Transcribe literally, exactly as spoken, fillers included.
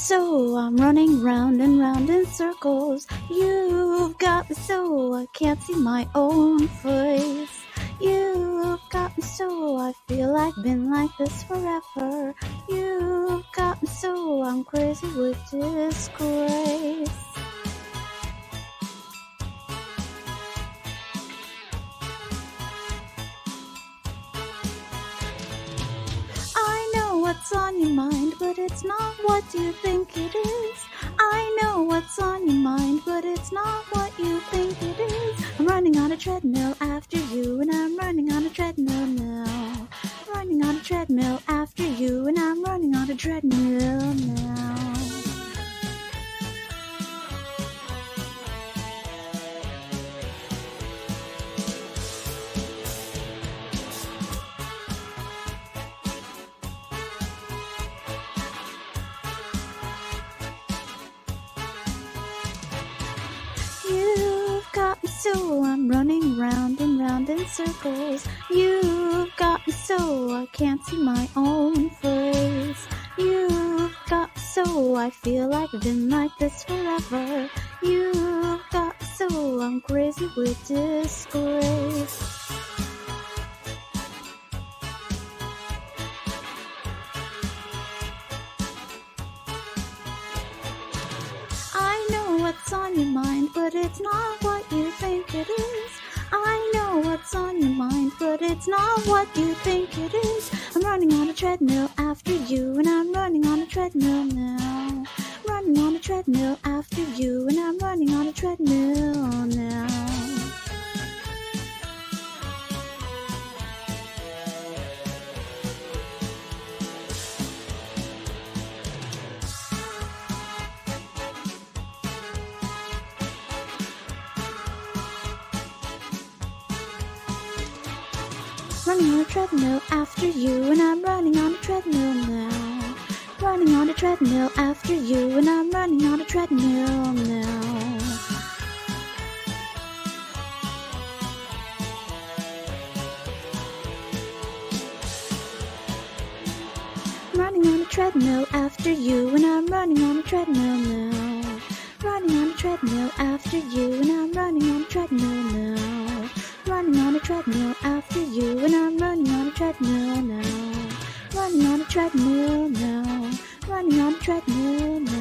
so I'm running round and round in circles. You've got me so I can't see my own face. You've got me so I feel I've been like this forever. You've got me so I'm crazy with disgrace. I know what's on your mind, but it's not what you think it is. I know what's on your mind, but it's not what you think it is. I'm running on a treadmill after you, and I'm running on a treadmill now. Running on a treadmill after you, and I'm running on a treadmill now. You've got me so I'm running round and round in circles. You've got me so I can't see my own face. You've got me so I feel like I've been like this forever. You've got me so I'm crazy with disgrace. I know what's on your mind, but it's not what you think it is. I know what's on your mind, but it's not what you think it is. I'm running on a treadmill after you, and I'm running on a treadmill now. Running on a treadmill after you, and I'm running on a treadmill now. Running on a treadmill after you, and I'm running on a treadmill now. Running on a treadmill after you, and I'm running on a treadmill now. Running on a treadmill after you, and I'm running on a treadmill now. Running on a treadmill after you, and I'm running on a treadmill now. Running on a treadmill after you, and I'm running on a treadmill now. Running on a treadmill now. Running on a treadmill now.